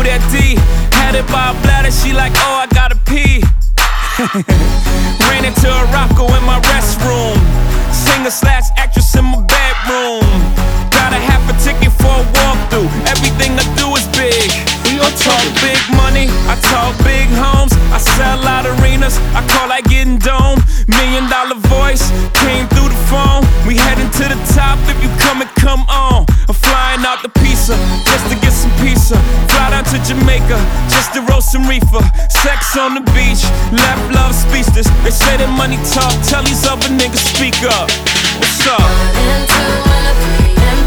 that D. Had it by a bladder, she like, oh, I gotta pee. Ran into a Rocco in my restroom. Singer/actress in my bedroom. Got a half a ticket for a walkthrough. Everything I do is big. I talk big money, I talk big homes. I sell out arenas, I call that getting dome. $1 million voice came through the phone. We heading to the top, if you come and come on. I'm flying out the pizza, just to get some pizza. Fly down to Jamaica, just to roast some reefer. Sex on the beach, left love speechless. They say that money talk, tell these other niggas speak up. What's up? 1 and 2 and 3 and